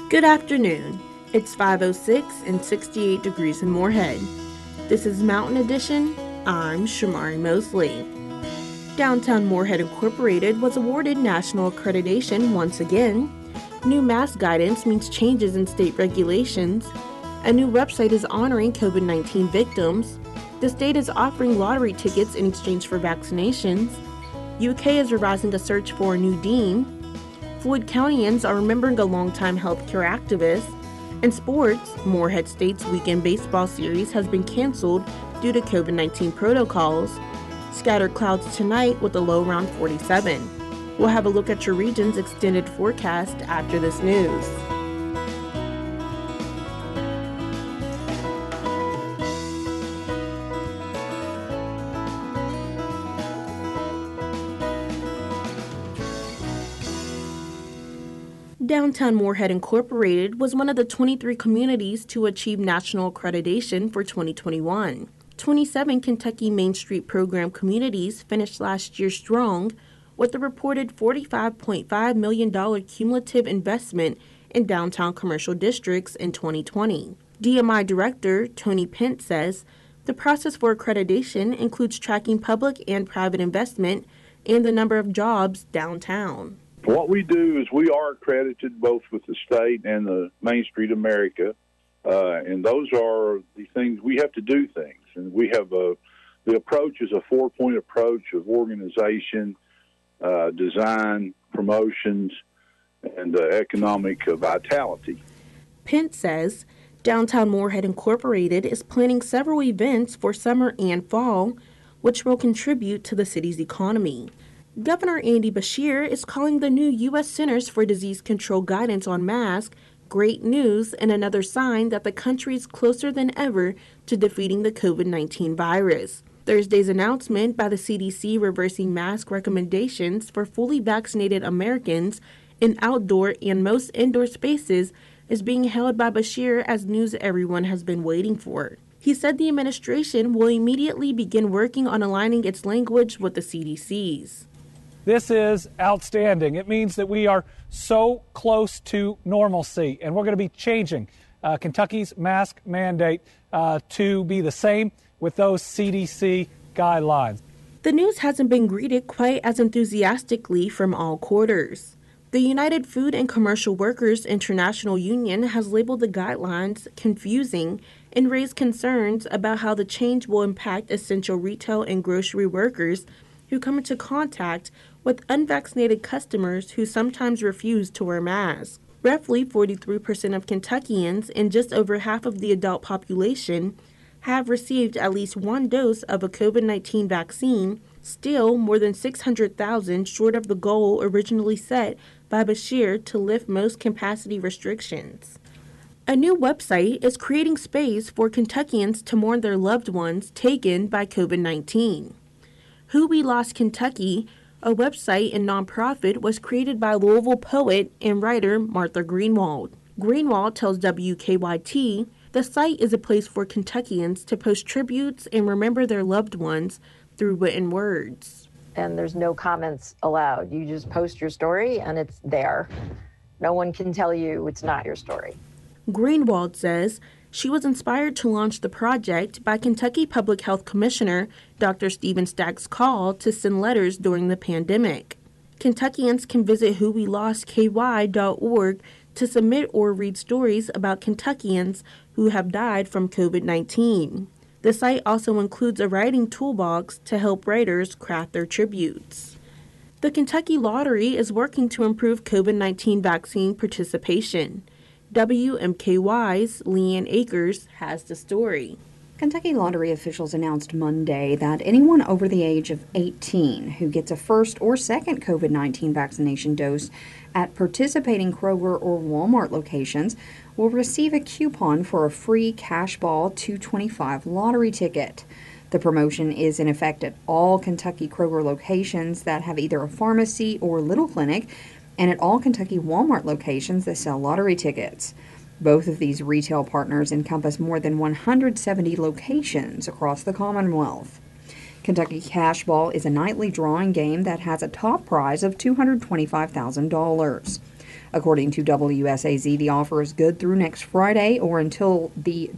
Good afternoon. It's 5:06 and 68 degrees in Moorhead. This is Mountain Edition. I'm Shamari Mosley. Downtown Moorhead Incorporated was awarded national accreditation once again. New mask guidance means changes in state regulations. A new website is honoring COVID-19 victims. The state is offering lottery tickets in exchange for vaccinations. UK is revising a search for a new dean. Floyd Countyans are remembering a longtime healthcare activist. In sports, Moorhead State's weekend baseball series has been canceled due to COVID-19 protocols. Scattered clouds tonight with a low around 47. We'll have a look at your region's extended forecast after this news. Downtown Moorhead Incorporated was one of the 23 communities to achieve national accreditation for 2021. 27 Kentucky Main Street Program communities finished last year strong with a reported $45.5 million cumulative investment in downtown commercial districts in 2020. DMI Director Tony Pence says the process for accreditation includes tracking public and private investment and the number of jobs downtown. What we do is we are accredited both with the state and the Main Street America, and those are the things we have to do things. And we have the approach is a 4-point approach of organization, design, promotions, and economic vitality. Pence says Downtown Moorhead Incorporated is planning several events for summer and fall, which will contribute to the city's economy. Governor Andy Beshear is calling the new U.S. Centers for Disease Control guidance on masks great news and another sign that the country is closer than ever to defeating the COVID-19 virus. Thursday's announcement by the CDC reversing mask recommendations for fully vaccinated Americans in outdoor and most indoor spaces is being hailed by Beshear as news everyone has been waiting for. He said the administration will immediately begin working on aligning its language with the CDC's. This is outstanding. It means that we are so close to normalcy, and we're going to be changing Kentucky's mask mandate to be the same with those CDC guidelines. The news hasn't been greeted quite as enthusiastically from all quarters. The United Food and Commercial Workers International Union has labeled the guidelines confusing and raised concerns about how the change will impact essential retail and grocery workers who come into contact with unvaccinated customers who sometimes refuse to wear masks. Roughly 43% of Kentuckians and just over half of the adult population have received at least one dose of a COVID-19 vaccine, still more than 600,000 short of the goal originally set by Beshear to lift most capacity restrictions. A new website is creating space for Kentuckians to mourn their loved ones taken by COVID-19. Who We Lost Kentucky, a website and nonprofit, was created by Louisville poet and writer Martha Greenwald. Greenwald tells WKYT the site is a place for Kentuckians to post tributes and remember their loved ones through written words. And there's no comments allowed. You just post your story and it's there. No one can tell you it's not your story. Greenwald says she was inspired to launch the project by Kentucky Public Health Commissioner Dr. Stephen Stack's call to send letters during the pandemic. Kentuckians can visit whowelostky.org to submit or read stories about Kentuckians who have died from COVID-19. The site also includes a writing toolbox to help writers craft their tributes. The Kentucky Lottery is working to improve COVID-19 vaccine participation. WMKY's Leanne Akers has the story. Kentucky Lottery officials announced Monday that anyone over the age of 18 who gets a first or second COVID-19 vaccination dose at participating Kroger or Walmart locations will receive a coupon for a free Cashball $2.25 lottery ticket. The promotion is in effect at all Kentucky Kroger locations that have either a pharmacy or little clinic, and at all Kentucky Walmart locations that sell lottery tickets. Both of these retail partners encompass more than 170 locations across the Commonwealth. Kentucky Cashball is a nightly drawing game that has a top prize of $225,000. According to WSAZ, the offer is good through next Friday or until the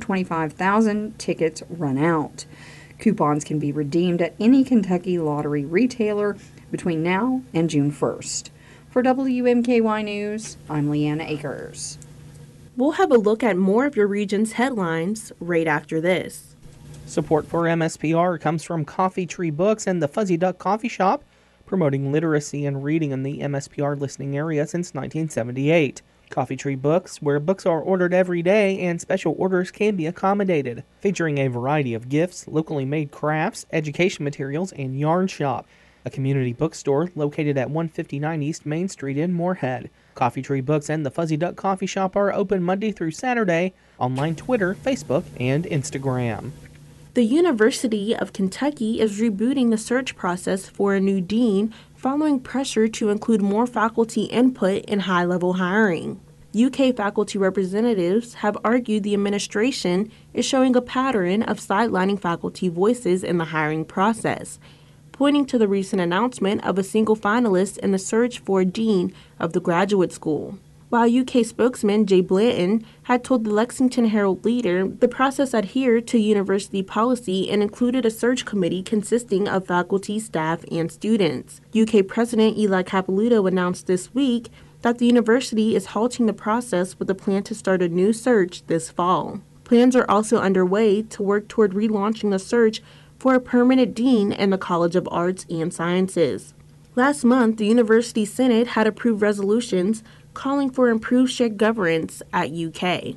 225,000 tickets run out. Coupons can be redeemed at any Kentucky Lottery retailer between now and June 1st. For WMKY News, I'm Leanna Akers. We'll have a look at more of your region's headlines right after this. Support for MSPR comes from Coffee Tree Books and the Fuzzy Duck Coffee Shop, promoting literacy and reading in the MSPR listening area since 1978. Coffee Tree Books, where books are ordered every day and special orders can be accommodated, featuring a variety of gifts, locally made crafts, education materials, and yarn shop. A community bookstore located at 159 East Main Street in Moorhead. Coffee Tree Books and the Fuzzy Duck Coffee Shop are open Monday through Saturday, online Twitter, Facebook, and Instagram. The University of Kentucky is rebooting the search process for a new dean following pressure to include more faculty input in high-level hiring. UK faculty representatives have argued the administration is showing a pattern of sidelining faculty voices in the hiring process, pointing to the recent announcement of a single finalist in the search for a dean of the graduate school. While UK spokesman Jay Blanton had told the Lexington Herald Leader the process adhered to university policy and included a search committee consisting of faculty, staff, and students. UK President Eli Capilouto announced this week that the university is halting the process with a plan to start a new search this fall. Plans are also underway to work toward relaunching the search for a permanent dean in the College of Arts and Sciences. Last month, the University Senate had approved resolutions calling for improved shared governance at UK.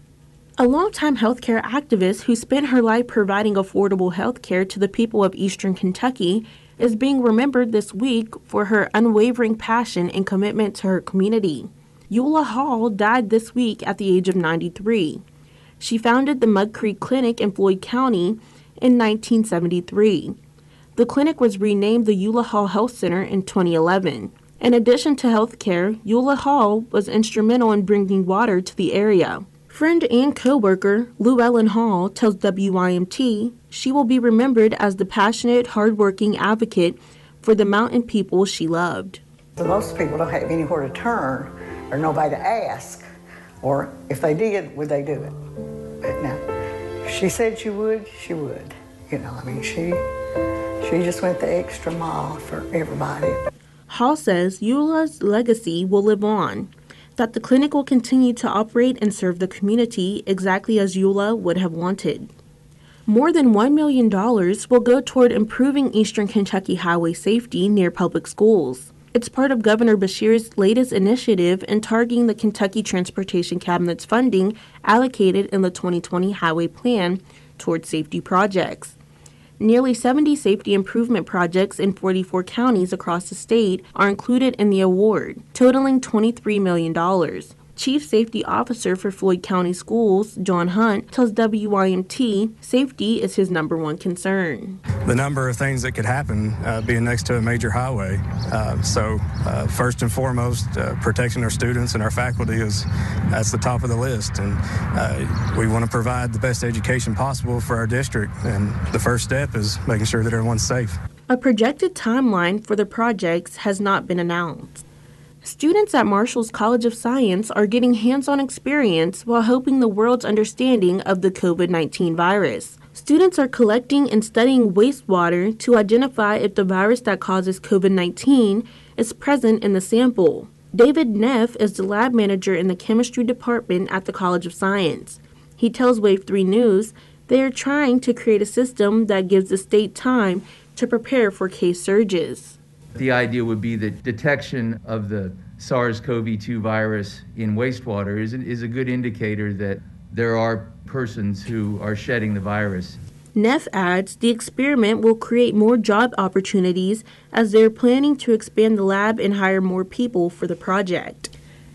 A longtime healthcare activist who spent her life providing affordable healthcare to the people of Eastern Kentucky is being remembered this week for her unwavering passion and commitment to her community. Eula Hall died this week at the age of 93. She founded the Mud Creek Clinic in Floyd County in 1973. The clinic was renamed the Eula Hall Health Center in 2011. In addition to health care, Eula Hall was instrumental in bringing water to the area. Friend and co-worker Llewellyn Hall tells WYMT she will be remembered as the passionate, hard-working advocate for the mountain people she loved. Most people don't have anywhere to turn or nobody to ask, or if they did, would they do it? But no, if she said she would, she would. You know, I mean, she just went the extra mile for everybody. Hall says Eula's legacy will live on, that the clinic will continue to operate and serve the community exactly as Eula would have wanted. More than $1 million will go toward improving Eastern Kentucky highway safety near public schools. It's part of Governor Beshear's latest initiative in targeting the Kentucky Transportation Cabinet's funding allocated in the 2020 Highway Plan toward safety projects. Nearly 70 safety improvement projects in 44 counties across the state are included in the award, totaling $23 million. Chief Safety Officer for Floyd County Schools, John Hunt, tells WYMT safety is his number one concern. The number of things that could happen being next to a major highway. So first and foremost, protecting our students and our faculty that's the top of the list. And we want to provide the best education possible for our district. And the first step is making sure that everyone's safe. A projected timeline for the projects has not been announced. Students at Marshall's College of Science are getting hands-on experience while helping the world's understanding of the COVID-19 virus. Students are collecting and studying wastewater to identify if the virus that causes COVID-19 is present in the sample. David Neff is the lab manager in the chemistry department at the College of Science. He tells Wave 3 News they are trying to create a system that gives the state time to prepare for case surges. The idea would be that detection of the SARS-CoV-2 virus in wastewater is a good indicator that there are persons who are shedding the virus. Neff adds the experiment will create more job opportunities as they're planning to expand the lab and hire more people for the project.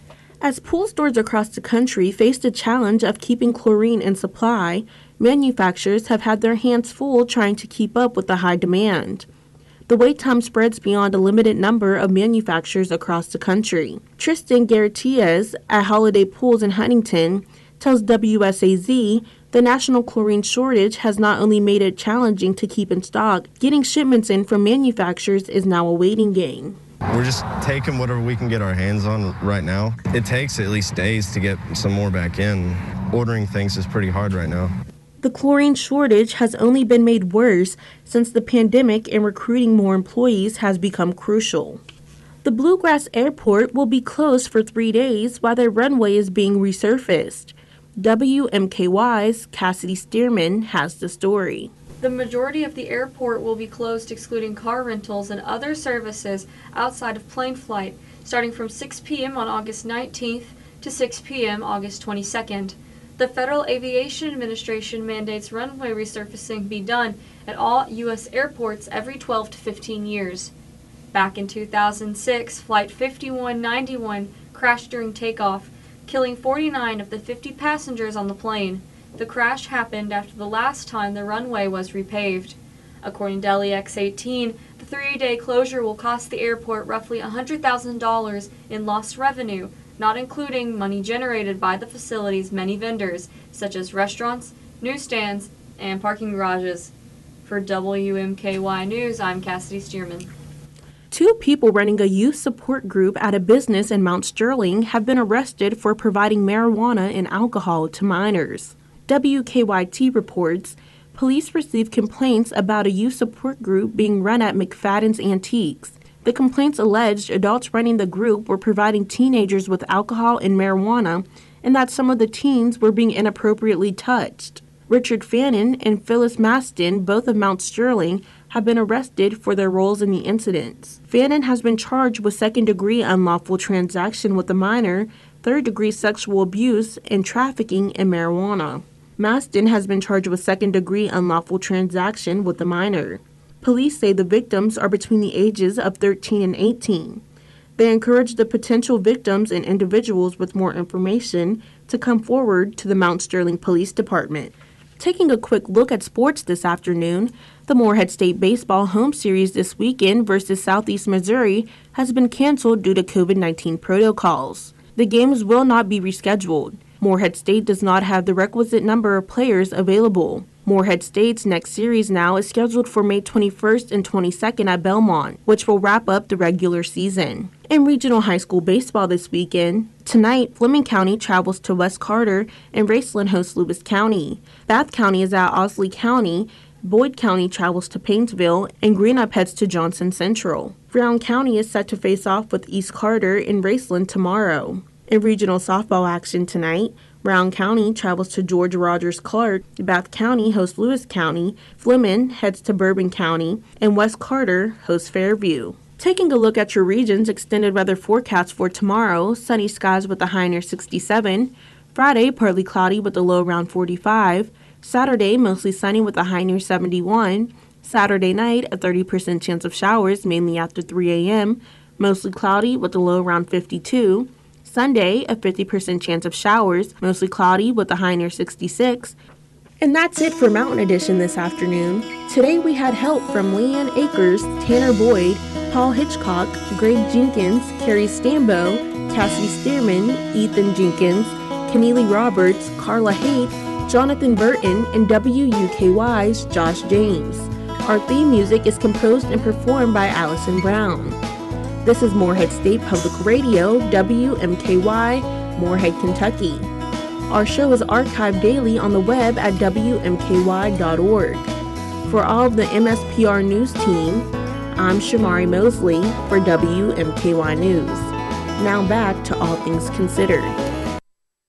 As pool stores across the country face the challenge of keeping chlorine in supply, manufacturers have had their hands full trying to keep up with the high demand. The wait time spreads beyond a limited number of manufacturers across the country. Tristan Garretias at Holiday Pools in Huntington tells WSAZ the national chlorine shortage has not only made it challenging to keep in stock, getting shipments in from manufacturers is now a waiting game. We're just taking whatever we can get our hands on right now. It takes at least days to get some more back in. Ordering things is pretty hard right now. The chlorine shortage has only been made worse since the pandemic, and recruiting more employees has become crucial. The Bluegrass Airport will be closed for 3 days while their runway is being resurfaced. WMKY's Cassidy Stearman has the story. The majority of the airport will be closed, excluding car rentals and other services outside of plane flight, starting from 6 p.m. on August 19th to 6 p.m. August 22nd. The Federal Aviation Administration mandates runway resurfacing be done at all U.S. airports every 12 to 15 years. Back in 2006, Flight 5191 crashed during takeoff, killing 49 of the 50 passengers on the plane. The crash happened after the last time the runway was repaved. According to LEX-18, the 3-day closure will cost the airport roughly $100,000 in lost revenue, not including money generated by the facility's many vendors, such as restaurants, newsstands, and parking garages. For WMKY News, I'm Cassidy Stearman. 2 people running a youth support group at a business in Mount Sterling have been arrested for providing marijuana and alcohol to minors. WKYT reports police received complaints about a youth support group being run at McFadden's Antiques. The complaints alleged adults running the group were providing teenagers with alcohol and marijuana, and that some of the teens were being inappropriately touched. Richard Fannin and Phyllis Maston, both of Mount Sterling, have been arrested for their roles in the incidents. Fannin has been charged with second-degree unlawful transaction with a minor, third-degree sexual abuse, and trafficking in marijuana. Maston has been charged with second-degree unlawful transaction with a minor. Police say the victims are between the ages of 13 and 18. They encourage the potential victims and individuals with more information to come forward to the Mount Sterling Police Department. Taking a quick look at sports this afternoon, the Morehead State Baseball home series this weekend versus Southeast Missouri has been canceled due to COVID-19 protocols. The games will not be rescheduled. Morehead State does not have the requisite number of players available. Morehead State's next series now is scheduled for May 21st and 22nd at Belmont, which will wrap up the regular season. In regional high school baseball this weekend, tonight Fleming County travels to West Carter and Raceland hosts Lewis County. Bath County is at Osley County, Boyd County travels to Painesville, and Greenup heads to Johnson Central. Brown County is set to face off with East Carter and Raceland tomorrow. In regional softball action tonight, Brown County travels to George Rogers Clark, Bath County hosts Lewis County, Fleming heads to Bourbon County, and West Carter hosts Fairview. Taking a look at your region's extended weather forecast for tomorrow, sunny skies with a high near 67, Friday partly cloudy with a low around 45, Saturday mostly sunny with a high near 71, Saturday night a 30% chance of showers mainly after 3 a.m., mostly cloudy with a low around 52, Sunday, a 50% chance of showers, mostly cloudy with a high near 66. And that's it for Mountain Edition this afternoon. Today we had help from Leanne Akers, Tanner Boyd, Paul Hitchcock, Greg Jenkins, Carrie Stambo, Cassidy Stearman, Ethan Jenkins, Keneally Roberts, Carla Haight, Jonathan Burton, and WUKY's Josh James. Our theme music is composed and performed by Allison Brown. This is Morehead State Public Radio, WMKY, Morehead, Kentucky. Our show is archived daily on the web at WMKY.org. For all of the MSPR News team, I'm Shamari Mosley for WMKY News. Now back to All Things Considered.